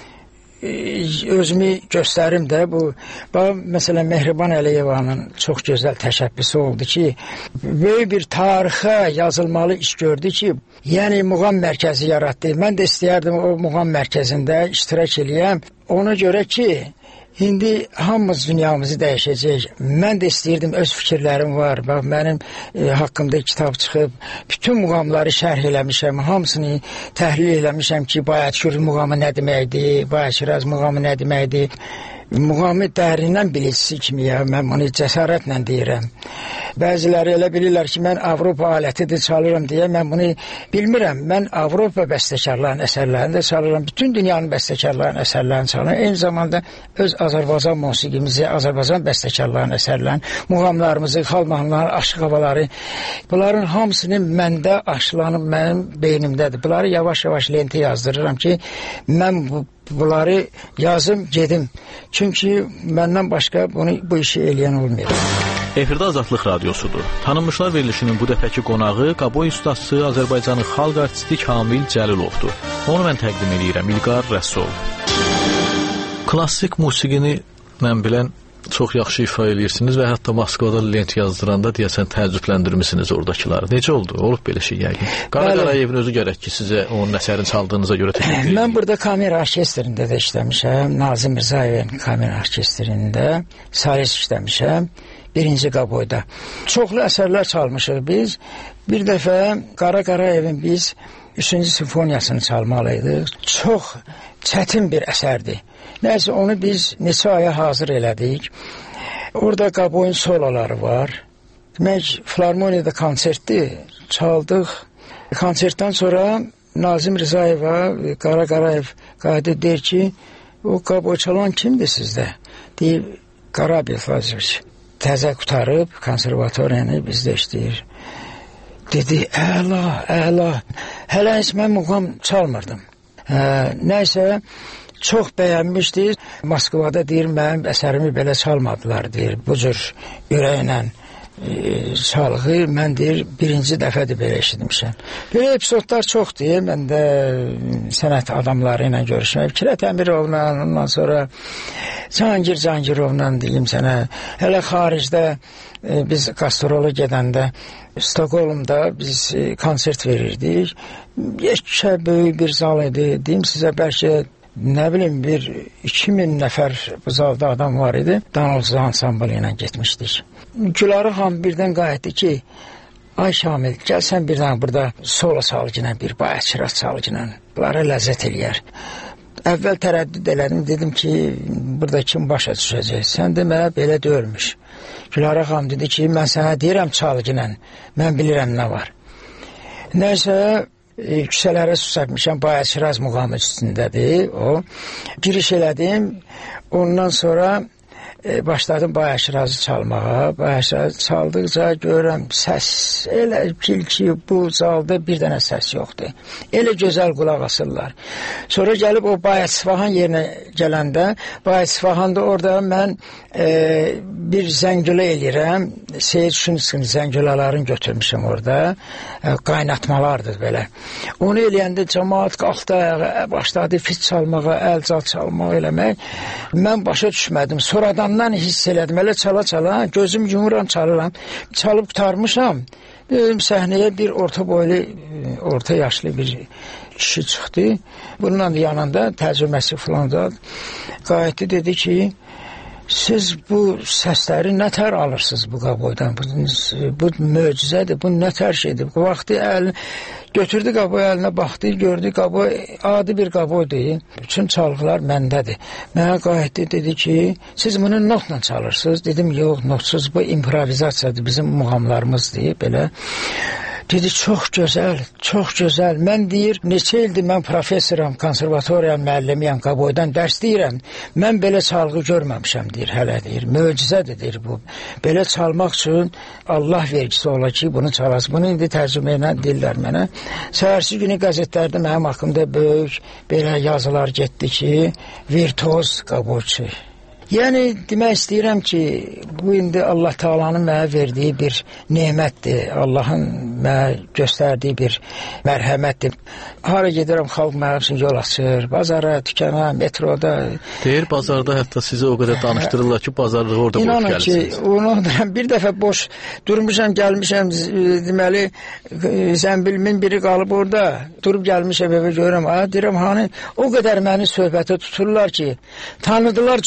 özümü göstərim də bu. Məsələn, Mehriban Əliyevanın çox gözəl təşəbbüsü oldu ki, böyük bir tarixə yazılmalı iş gördü ki, yəni muğam mərkəzi yaratdı. Mən də istəyərdim o muğam mərkəzində iştirak eləyəm. Ona görə ki, İndi hamımız dünyamızı dəyişəcək. Mən də istəyirdim, öz fikirlərim var. Bax, mənim haqqımda kitab çıxıb, bütün muğamları şərh eləmişəm, hamısını təhlil eləmişəm ki, Bayat-Şür muğamı nə deməkdir, Bayat-Şiraz muğamı nə deməkdir. muğamı dərindən bilicisi kimi ya, mən bunu cəsarətlə deyirəm. Bəziləri elə bilirlər ki, mən Avropa alətidir çalıram deyə, mən bunu bilmirəm. Mən Avropa bəstəkarlarının əsərlərini də çalıram, bütün dünyanın bəstəkarlarının əsərlərini çalıram. Eyni zamanda öz Azərbaycan musiqimizi, Azərbaycan bəstəkarlarının əsərlərini, muğamlarımızı, xalq mahnıları, aşıq havaları, bunların hamısını məndə aşılanıb mənim beynimdədir. Bunları yavaş-yavaş lentə yazdırıram ki, mən bunları yazım, gedim. Çünki məndən başqa bu işi eləyən olmuyor. Efirdə Azadlıq Radiosudur. Tanınmışlar verilişinin bu dəfəki qonağı Qaboy ustası Azərbaycanın xalq artisti Kamil Cəlilovdur. Onu mən təqdim edirəm, İlqar Rəsul. Klassik musiqini mən bilən çox yaxşı ifa edirsiniz və hətta Moskvada lent yazdıranda deyəsən təəccübləndirmisiniz oradakiları. Necə oldu? Olub belə şey yəqin. Qara Qarayevin özü gərək ki, sizə onun əsərini çaldığınıza görə təşəkkür edirəm. Mən burada kamera orkestrində də işləmişəm. Nazim Mirzayevin kamera orkestrində solis işləmişəm. Birinci Qaboyda. Çoxlu əsərlər çalmışıq biz. Bir dəfə Qara Qarayevin biz 3-cü simfoniyasını çalmalıydıq. Çox çətin bir əsərdir. Nəysə onu biz neçə aya hazır elədik. Orada Qaboyun soloları var. Demək, Filarmoniyada konsertdir. Çaldıq. Konsertdən sonra Nazim Rizayeva, Qara Qarayev qayıdıb deyir ki, o Qaboy çalan kimdir sizdə? Deyir, Qarabel Fazilович. Təzə qutarıb konservatoriyanı bizdə işləyir. Dedi, əla. Hələ heç mən muğam çalmırdım. Nəysə, çox bəyənmişdir. Moskvada deyir, mənim əsərimi belə çalmadılar, deyir. Bu cür ürəklə çalğı, mən deyir, birinci dəfədir belə eşitmişəm. Belə epizodlar çoxdur. Mən də sənət adamları ilə görüşməyəm. Kirət Əmirovla, ondan sonra Cahangir Cangirovla deyim sənə. Hələ xaricdə biz gastrolu gedəndə Stockholmda biz konsert verirdik. Yekə böyük bir zal idi. Deyim sizə, bəlkə nə bilim, 2000 nəfər bu zalda adam var idi. Donald ansamblı ilə getmişdik. Gülarə xanım birdən qayıtdı ki, ay Şamil, gəl sən birdən burada solo çalgına, bir bayatçıraz çalgına. Bunlara ləzzət eləyər. Əvvəl tərəddüd elədim, dedim ki, burada kim başa düşəcək? Sən demə, belə deyilmiş. Gülarə xanım dedi ki, mən sənə deyirəm çalgına, mən bilirəm nə var. Nəysə, küçələrə susatmışam, bayatçıraz muğamı üstündədir o. Giriş elədim, ondan sonra başladım bayatçırazı çalmağa. Bayatçırazı çaldıqca görürəm səs, elə bil ki, bu zalda bir dənə səs yoxdur. Elə gözəl qulaq asırlar. Sonra gəlib o Bayat-Sfahan yerinə gələndə, Bayat-Sfahanda orada mən bir zəngülə eləyirəm. Seyid Şunskinin zəngülələrini götürmüşəm orada. Qaynatmalardır belə. Onu eləyəndə cəmaat qalxdı ayağa, başladı fit çalmağa, əlcal çalmağa eləmək. Mən başa düşmədim. Sonradandan hiss elədim. Elə çala-çala, gözüm yumuram, çalıram. Çalıb qutarmışam. Dedim, səhnəyə bir orta boylu, orta yaşlı bir kişi çıxdı. Bununla yanında tərcüməsi falan da qayıtdı, dedi ki, siz bu səsləri nətər alırsınız bu Qaboydan? Bu möcüzədir, bu nətər şeydir? Bu vaxtı götürdü Qaboy əlinə, baxdı, gördü Qaboy adi bir Qaboydur. Bütün çalğılar məndədir. Mənə qayıtdı, dedi ki, siz bunu notla çalırsınız. Dedim, yox, notsuz, bu improvizasiyadır, bizim muğamlarımızdır, belə. Dedi, çox gözəl, çox gözəl. Mən deyir, neçə ildir mən professoram, konservatoriya müəllimiyəm, Qaboydan dərs deyirəm. Mən belə çalğı görməmişəm, deyir, hələ deyir. Möcüzədir, deyir bu. Belə çalmaq üçün Allah vergisi ola ki, bunu çalası. Bunu indi tərcümə ilə deyirlər mənə. Səhərsi günü qəzetlərdə mənim haqqımda böyük belə yazılar getdi ki, virtuoz Qaboyçu. Yəni, demək istəyirəm ki, bu indi Allah Taala'nın mənə verdiyi bir nemətdir, Allahın mənə göstərdiyi bir mərhəmətdir. Hara gedirəm, xalq mənim üçün yol açır, bazara, dükana, metroda. Deyir, bazarda hətta sizə o qədər danışdırırlar ki, bazarlığı orada boş gəlirsiniz. İnanın ki, bir dəfə boş durmuşam, gəlmişəm, deməli, zəmbilimin biri qalıb orada, durub gəlmişəm evə görürəm, deyirəm, hani, o qədər məni söhbətə tuturlar ki, tanıdılar, cumurlar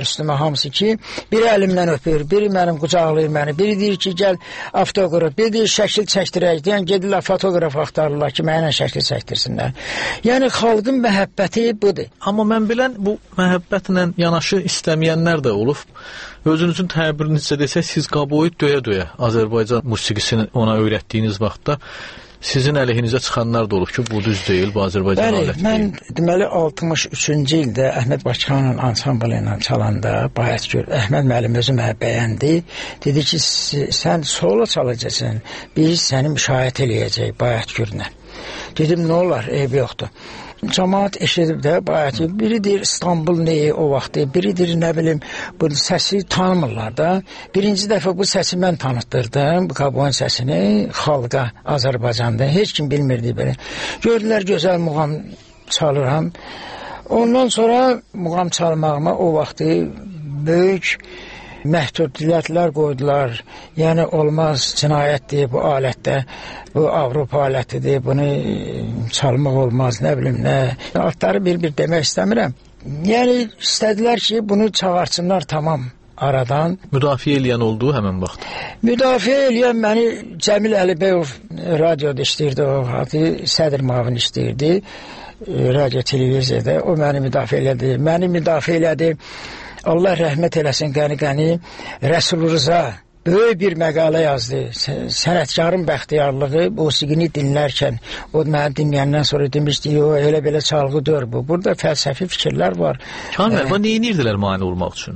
üstümə hamısı ki, biri əlimdən öpür, biri mənim qucaqlayır məni, biri deyir ki, gəl avtoqraf, biri deyir şəkil çəkdirək, deyən gedirlər fotoqraf axtarırlar ki, mənə şəkil çəkdirsinlər. Yəni xalqın məhəbbəti budur. Amma mən bilən bu məhəbbətlə yanaşı istəməyənlər də olub. Özünüzün təbirinizcə desək, siz Qaboyu döyə-döyə Azərbaycan musiqisini ona öyrətdiyiniz vaxtda sizin əleyhinizə çıxanlar da olub ki, bu düz deyil, bu Azərbaycan aləti deyil. Mən deməli 63-cü ildə Əhməd Bakıxanın ansamblı ilə çalanda Bayatgör Əhməd müəllim özü mənə bəyəndi. Dedi ki, sən solo çalacaqsan, biz səni müşahidə eləyəcək Bayatgörlə. Dedim, nə olar, eyb yoxdur. Cəmaat eşidib də bayatı. Biri deyir İstanbul neyi o vaxtı, biri deyir nə bilim bu səsi tanımırlar da. Birinci dəfə bu səsi mən tanıtdırdım, bu Qaboyun səsini xalqa Azərbaycanda. Heç kim bilmirdi belə. Gördülər gözəl muğam çalıram. Ondan sonra muğam çalmağıma o vaxtı böyük məhdudiyyətlər qoydular. Yəni olmaz, cinayətdir bu alətdə. Bu Avropa alətidir, bunu çalmaq olmaz, nə bilim nə. Altları bir demək istəmirəm. Yəni istədilər ki, bunu çağırsınlar tamam aradan. Müdafiə eləyən oldu həmən vaxt? Müdafiə eləyən məni Cəmil Əlibəyov radioda işləyirdi, o adı sədr müavin işləyirdi, radio televiziyada. O məni müdafiə elədi. Məni müdafiə elədi. Allah rəhmət eləsin qəni-qəni Rəsul Rıza böyük bir məqalə yazdı. Sənətkarın bəxtiyarlığı musiqini dinlərkən o məni dinləyəndən sonra demişdi, o elə belə çalğı dör bu. Burada fəlsəfi fikirlər var. Kamil, nə edirdilər mane olmaq üçün?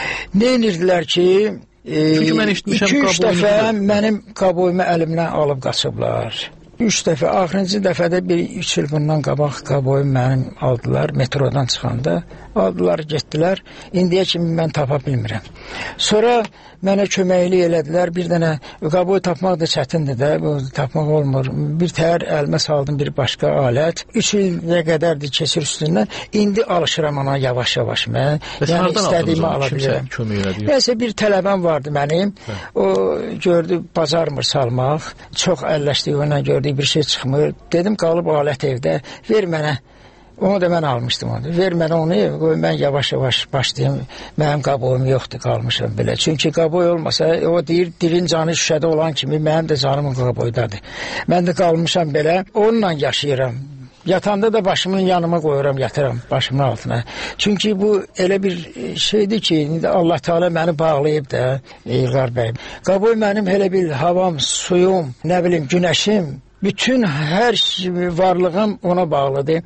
Nə edirdilər ki, çünki mən eşitmişəm 2-3 dəfə mənim Qaboyumu əlimdən alıb qaçıblar. 3 dəfə, axırıncı dəfədə 3 il bundan qabaq Qaboyum mənim aldılar, metrodan çıxanda. Aldılar, getdilər. İndiyə kimi mən tapa bilmirəm. Sonra mənə köməklik elədilər. Bir dənə Qaboy tapmaq da çətindir də, bu tapmaq olmur. Bir təhər əlimə saldım bir başqa alət. 3 ilə qədərdir keçir üstündən. İndi alışıram ona yavaş-yavaş mən. Yəni istədiyimi ala bilirəm. Nəsə bir tələbəm vardı mənim. O gördü, bacarmır salmaq. Çox əlləşdiyi ona gördü, bir şey çıxmır. Dedim, qalıb alət evdə. Ver mənə. Onu da mən almışdım onu. Ver mənə onu, qoy mən yavaş-yavaş başlayayım. Mənim Qaboyum yoxdur, qalmışam belə. Çünki Qaboy olmasa, o deyir, dilin canı şüşədə olan kimi, mənim də canımın Qaboydadır. Mən də qalmışam belə, onunla yaşayıram. Yatanda da başımın yanıma qoyuram, yatıram başımın altına. Çünki bu elə bir şeydir ki, Allah Teala məni bağlayıb da, İlqar bəy. Qaboy mənim elə bir havam, suyum, nə bilim, günəşim, bütün hər varlığım ona bağlıdır.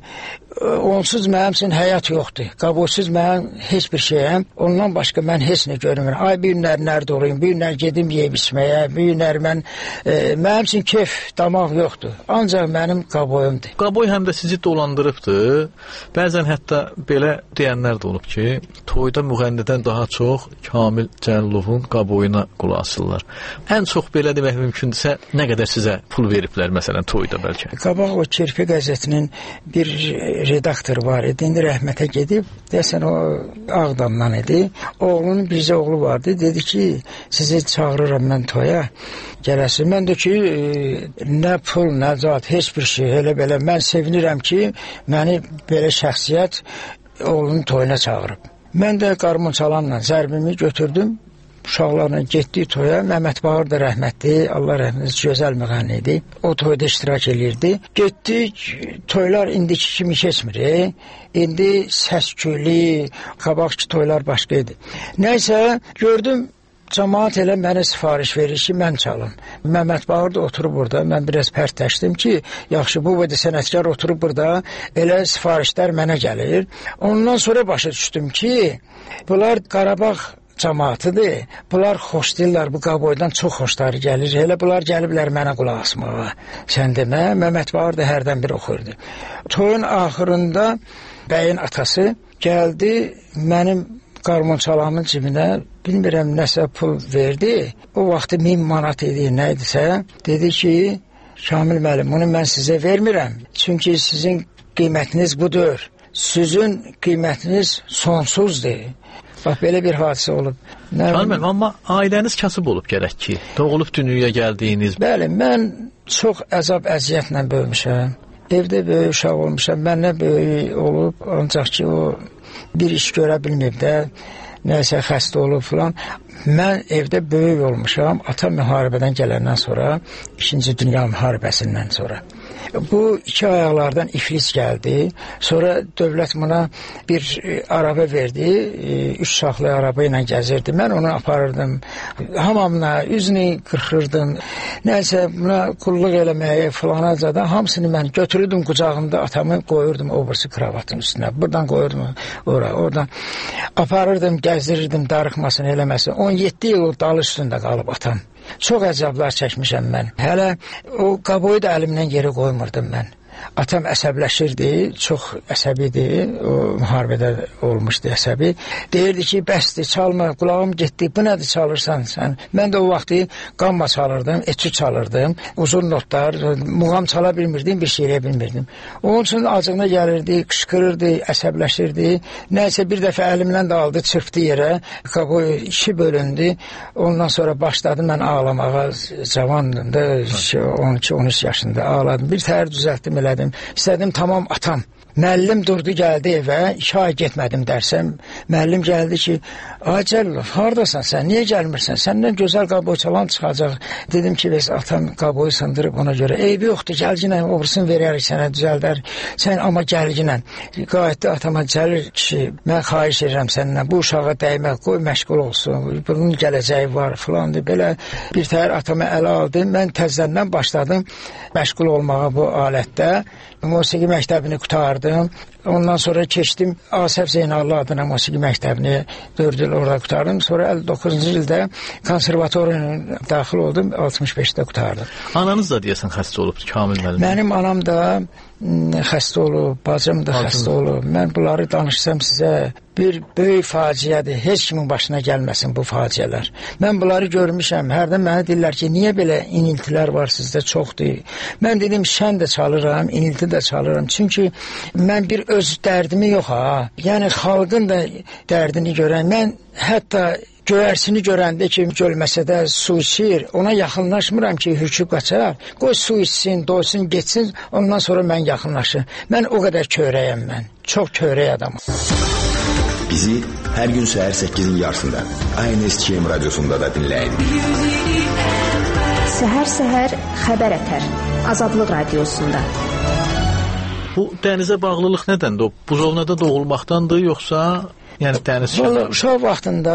Onsuz mənim üçün həyat yoxdur. Qaboysuz mənim heç bir şeyəm. Ondan başqa mən heç nə görmürəm. Ay, bir günlər nərdə olayım, bir günlər gedim yeyib içməyə, bir günlər mənim üçün keyf, damaq yoxdur. Ancaq mənim Qaboyumdur. Qaboy həm də sizi dolandırıbdır. Bəzən hətta belə deyənlər də olub ki, toyda müğənnidən daha çox Kamil Cəlilovun Qaboyuna qulaq asırlar. Ən çox belə demək mümkündürsə, nə qədər sizə pul veriblər məsələn toyda bəlkə? Qabaq o Kirpi qəzetinin bir redaktor var idi. İndi rəhmətə gedib, deyəsən o Ağdamdan idi. Oğlunun bircə oğlu vardı. Dedi ki, sizi çağırıram mən toya. Gələsin. Mən də ki, nə pul, nə zat, heç bir şey, elə belə. Mən sevinirəm ki, məni belə şəxsiyyət oğlunun toyuna çağırıb. Mən də qarmon çalanla zərbimi götürdüm. Uşaqlarla getdik toya. Məhəmməd Bağır da rəhmətli, Allah rəhmət, gözəl müğənni idi. O toyda iştirak edirdi. Getdik, toylar indiki kimi keçmir. İndi səs-küylü, qabaqki toylar başqa idi. Nəysə, gördüm, cəmaat elə mənə sifariş verir ki, mən çalım. Məhəmməd Bağır da oturub burada. Mən biraz pərtləşdim ki, yaxşı, bu vədə sənətkar oturub burada, elə sifarişlər mənə gəlir. Ondan sonra başa düşdüm ki, bunlar Qarabağ cəmatıdır. Bunlar xoşlayırlar, bu Qaboydan çox xoşları gəlir. Elə bunlar gəliblər mənə qulaq asmağa. Sən demə, Məhəmməd Bağır da hərdən bir oxurdu. Toyun axırında bəyin atası gəldi, mənim qarmonçalamın cibinə, bilmirəm, nəsə pul verdi. O vaxtı 1000 manat idi, nə idisə. Dedi ki, Kamil müəllim, bunu mən sizə vermirəm. Çünki sizin qiymətiniz budur. Sizin qiymətiniz sonsuzdur. Bax, belə bir hadisə olub. Kamil, amma ailəniz kasıb olub gərək ki, doğulub dünyaya gəldiyiniz. Bəli, mən çox əzab-əziyyətlə böyümüşəm. Evdə böyük uşaq olmuşam. Məndən böyük olub, ancaq ki, o bir iş görə bilməyib də. nəsə xəstə olub filan. Mən evdə böyük olmuşam. Atam müharibədən gələndən sonra, 2-ci Dünya müharibəsindən sonra. Bu 2 ayaqlardan iflis gəldi. Sonra dövlət buna bir araba verdi. 3 uşaqlı araba ilə gəzirdi. Mən onu aparırdım. Hamamına üzünü qırxırdım. Nəsə buna qulluq eləməyə filanaca da hamısını mən götürürdüm qucağımda, atamı qoyurdum o birisi kravatın üstünə. Buradan qoyurdum ora, oradan aparırdım, gəzdirirdim, darıxmasını eləməsin. 17 il dalı üstündə qalıb atam. Çox əzablar çəkmişəm mən. Hələ o qaboyu da əlimdən geri qoymurdum mən. Atam əsəbləşirdi, çox əsəbidir, o müharibədə olmuşdu əsəbi. Deyirdi ki, bəsdir, çalma, qulağım getdi, bu nədir çalırsan sən? Mən də o vaxtı qamma çalırdım, etü çalırdım, uzun notlar, muğam çala bilmirdim, bir şey eləyə bilmirdim. Onun üçün acığına gəlirdi, qışqırırdı, əsəbləşirdi. Nəysə bir dəfə əlimdən də aldı, çırpdı yerə, qaboy 2 bölündü. Ondan sonra başladım mən ağlamağa, cavandım da, 12-13 yaşında ağladım. Bir təhər düzəltdim elə. İstədim, tamam atam. Müəllim durdu, gəldi evə, 2 ay getmədim dərsəm. Müəllim gəldi ki, ay Cəlilov, haradasan sən, niyə gəlmirsən? Səndən gözəl qaboy çalan çıxacaq. Dedim ki, bəs atam qaboyu sındırıb ona görə. Eybi yoxdur, gəlginə, obrusunu verərik sənə, düzəldər. Sən amma gəlginə. Qayıtdı atama, Cəlil kişi, mən xahiş edirəm səndən, bu uşağa dəymə, qoy məşğul olsun, bunun gələcəyi var, filandır. Belə bir təhər atama ələ aldım, mən təzədən başladım məşğul olmağa bu alətdə. Musiqi məktəbini qutardım. Ondan sonra keçdim Asəf Zeynallı adına musiqi məktəbini 4 il orada qutardım. Sonra 59-cu ildə konservatoriyaya daxil oldum, 65-də qutardım. Ananız da deyəsən xəstə olub, Kamil müəllim. Mənim anam da xəstə olub, bacım da xəstə olub. Mən bunları danışsam sizə bir böyük faciədir. Heç kimin başına gəlməsin bu faciələr. Mən bunları görmüşəm. Hərdən mənə deyirlər ki, niyə belə iniltilər var sizdə çoxdur? Mən dedim, şən də çalıram, inilti də çalıram. Çünki mən bir öz dərdimi yox ha. Yəni xalqın da dərdini görən. Mən hətta göyərsini görəndə ki, gölməsə də su içir, ona yaxınlaşmıram ki, hürküb qaçar. Qoy su içsin, doysun, geçsin, ondan sonra mən yaxınlaşım. Mən o qədər köyrəyəm mən. Çox köyrək adamım. Bizi hər gün səhər 8-in yarısında ANSCM radiosunda da dinləyin. Səhər-səhər xəbər ətər. Azadlıq radiosunda. Bu dənizə bağlılıq nədəndir? O buzovnada doğulmaqdandır, yoxsa yəni dəniz şəhəri? Uşaq vaxtında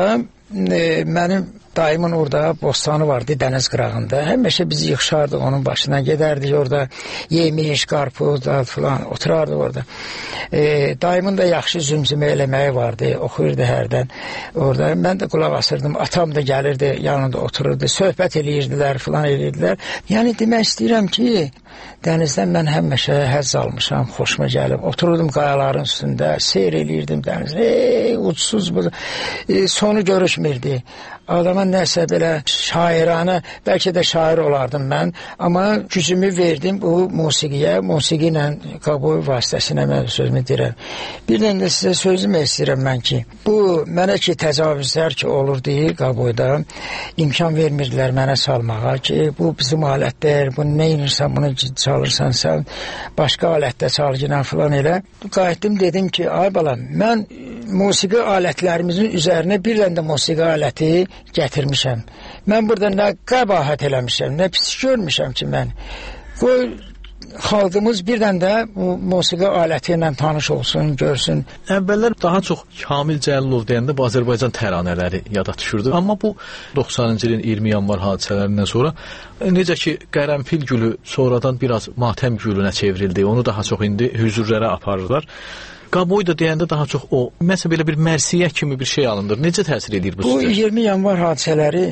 mənim dayımın orada bostanı vardı dəniz qırağında. Həmişə biz yığışardıq onun başına, gedərdik orada yemiş, qarpuz falan oturardıq orada. Dayımın da yaxşı zümzümə eləməyi vardı, oxuyurdu hərdən orada. Mən də qulaq asırdım, atam da gəlirdi, yanında otururdu, söhbət eləyirdilər, falan eləyirdilər. Yəni demək istəyirəm ki, dənizdən mən həmişə həzz almışam, xoşuma gəlib. Otururdum qayaların üstündə, seyr eləyirdim dənizi. Ucsuz bu. Sonu görüşmürdü. Adama nəsə belə şairanə, bəlkə də şair olardım mən, amma gücümü verdim bu musiqiyə, musiqi ilə qaboy vasitəsinə mən sözümü deyirəm. Bir də sizə sözümü istəyirəm mən ki, bu mənə ki təcavüzlər ki olurdu qaboyda, imkan vermirdilər mənə salmağa ki, bu bizim alətdir, bunu nə inirsən, bunu çalırsan sən, başqa alətdə çalgılan filan elə. Qayıtdım, dedim ki, ay balam, mən musiqi alətlərimizin üzərinə bir dənə də musiqi aləti gətirmişəm. Mən burada nə qəbahət eləmişəm, nə pis görmüşəm ki mən. Qoy xalqımız bir dənə də bu musiqi aləti ilə tanış olsun, görsün. Əvvəllər daha çox Kamil Cəlilov deyəndə bu Azərbaycan təranələri yada düşürdü. Amma bu 90-cı ilin 20 yanvar hadisələrindən sonra necə ki Qərənfil gülü sonradan biraz matəm gülünə çevrildi. Onu daha çox indi hüzurlara aparırlar. Qaboy da deyəndə daha çox o, məsələn belə bir mərsiyə kimi bir şey alındır. Necə təsir edir bu sizə? Bu 20 yanvar hadisələri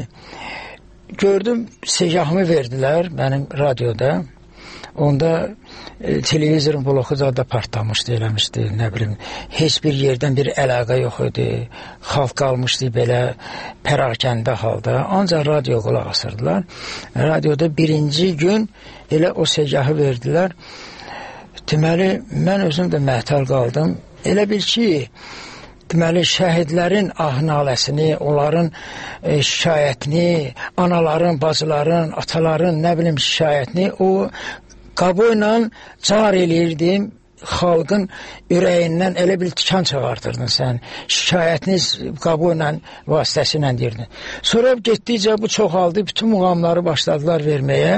gördüm, segahımı verdilər mənim radioda. Onda televizorun bloku da partlamışdı, eləmişdi, nə bilim. Heç bir yerdən bir əlaqə yox idi. Xalq qalmışdı belə pərakəndə halda. Ancaq radio qulaq asırdılar. Radioda birinci gün elə o segahı verdilər. Deməli, mən özüm də məhtəl qaldım. Elə bil ki, deməli, şəhidlərin ah-naləsini, onların şikayətini, anaların, bacıların, ataların, nə bilim, şikayətini o qaboyla car eləyirdim. xalqın ürəyindən elə bil tikan çıxartırdın sən. Şikayətiniz qabı ilə vasitəsilə deyirdin. Sonra getdikcə bu çoxaldı, bütün muğamları başladılar verməyə.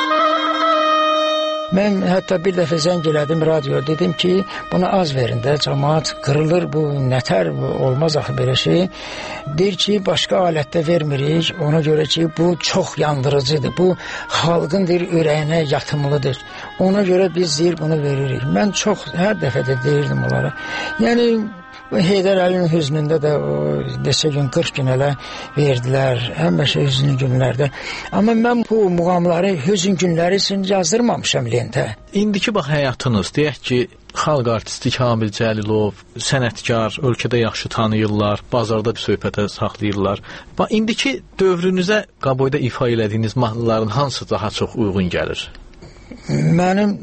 Mən hətta bir dəfə zəng elədim radioya, dedim ki, buna az verin də, cəmaət qırılır, bu nətər, bu olmaz axı belə şey. Deyir ki, başqa alətdə vermirik, ona görə ki, bu çox yandırıcıdır, bu xalqın deyir, ürəyinə yatımlıdır. Ona görə biz deyir, bunu veririk. Mən çox, hər dəfə də deyirdim onlara. Yəni, Heydər Əlinin hüznündə də o desə gün 40 gün elə verdilər, həmişə hüznlü günlərdə. Amma mən bu muğamları hüzn günləri üçün yazdırmamışam lentə. İndiki bax həyatınız, deyək ki, xalq artisti Kamil Cəlilov, sənətkar, ölkədə yaxşı tanıyırlar, bazarda bir söhbətə saxlayırlar. Bax, indiki dövrünüzə Qaboyda ifa elədiyiniz mahnıların hansı daha çox uyğun gəlir? Mənim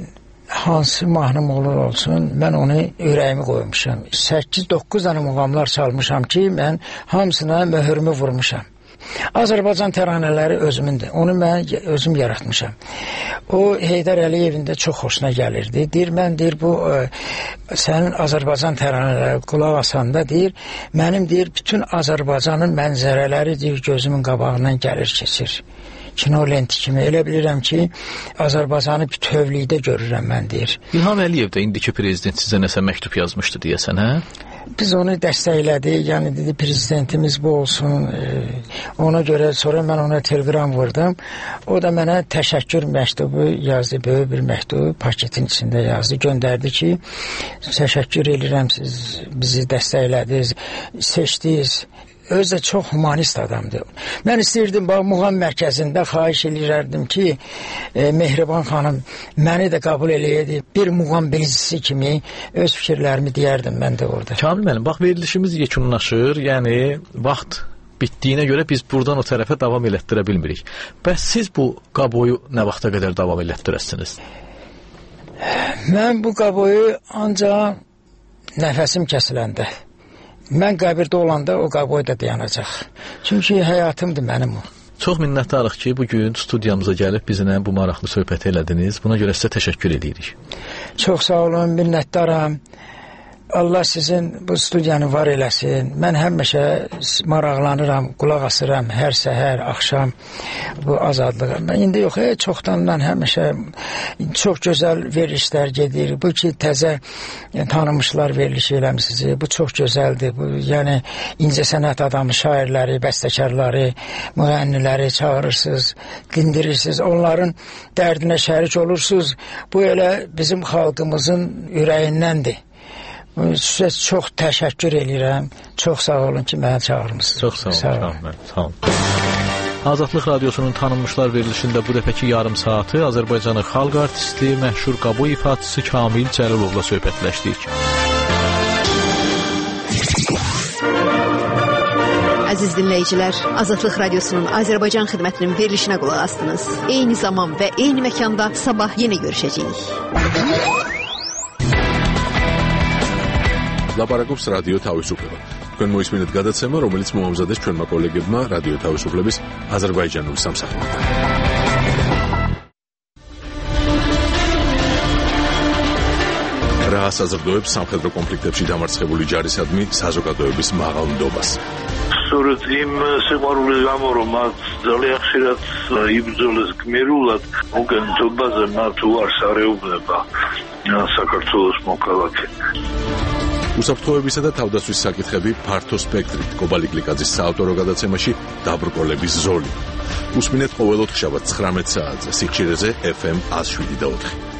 hansı mahnım olur olsun, mən onu ürəyimi qoymuşam. 8-9 dənə muğamlar çalmışam ki, mən hamısına möhürümü vurmuşam. Azərbaycan təranələri özümündür. Onu mən özüm yaratmışam. O Heydər Əliyevin də çox xoşuna gəlirdi. Deyir, mən deyir, bu sənin Azərbaycan təranələri qulaq asanda deyir, mənim deyir, bütün Azərbaycanın mənzərələri deyir, gözümün qabağından gəlir, keçir. Kino lenti kimi elə bilirəm ki, Azərbaycanı bütövlükdə görürəm mən deyir. İlham Əliyev də indiki prezident sizə nəsə məktub yazmışdı deyəsən, hə? Biz onu dəstəklədik, yəni dedi prezidentimiz bu olsun. Ona görə sonra mən ona telegram vurdum. O da mənə təşəkkür məktubu yazdı, böyük bir məktub paketin içində yazdı, göndərdi ki, təşəkkür edirəm, siz bizi dəstəklədiniz, seçdiniz. Özü də çox humanist adamdır. Mən istəyirdim, bax, muğam mərkəzində xahiş edirərdim ki, Mehriban xanım məni də qəbul eləyədi. Bir muğam bilicisi kimi öz fikirlərimi deyərdim mən də orada. Kamil müəllim, bax, verilişimiz yekunlaşır, yəni vaxt bitdiyinə görə biz buradan o tərəfə davam elətdirə bilmirik. Bəs siz bu Qaboyu nə vaxta qədər davam elətdirəsiniz? Mən bu Qaboyu ancaq nəfəsim kəsiləndə. Mən qəbirdə olanda o Qaboy da dayanacaq. Çünki həyatımdır mənim o. Çox minnətdarıq ki, bugün studiyamıza gəlib bizimlə bu maraqlı söhbəti elədiniz. Buna görə sizə təşəkkür edirik. Çox sağ olun, minnətdaram. Allah sizin bu studiyanı var eləsin. Mən həmişə maraqlanıram, qulaq asıram hər səhər, axşam bu azadlığa. İndi yox, çoxdandan həmişə çox gözəl verilişlər gedir. Bu ki, təzə tanımışlar veriliş eləmişsiniz. Bu çox gözəldir. Bu, yəni incəsənət adamı, şairləri, bəstəkarları, müğənniləri çağırırsınız, dindirirsiniz. Onların dərdinə şərik olursunuz. Bu elə bizim xalqımızın ürəyindəndir. Sizə çox təşəkkür edirəm. Çox sağ olun ki, mənə çağırmışsınız. Çox sağ olun. Sağ olun. Azadlıq Radiosunun tanınmışlar verilişində bu dəfəki yarım saatı Azərbaycanın xalq artisti, məşhur Qaboy ifaçısı Kamil Cəlilovla söhbətləşdik. Əziz dinləyicilər, Azadlıq Radiosunun Azərbaycan xidmətinin verilişinə qulaq astınız. Eyni zaman və eyni məkanda sabah yenə görüşəcəyik. ლაპარაკობს რადიო თავისუფლება. თქვენ მოისმინეთ გადაცემა, რომელიც მოამზადეს ჩვენმა კოლეგებმა რადიო თავისუფლების აზერბაიჯანულ სამსახურთან. რა საზრდოებს სამხედრო კონფლიქტებში დამარცხებული ჯარისადმი საზოგადოების მაღალ ნდობას. სწორედ იმ სიყვარულის გამო, რომ მათ ძალიან ხშირად იბრძოლეს გმირულად, უგანტობაზე მათ უარს არეუბნება საქართველოს მოქალაქე. უსაფრთხოებისა და თავდაცვის საკითხები ფართო სპექტრით კობალი გლიკაძის საავტორო გადაცემაში დაბრკოლების ზოლი. უსმინეთ ყოველ ოთხშაბათს 19 საათზე სიხშირეზე FM 107.4.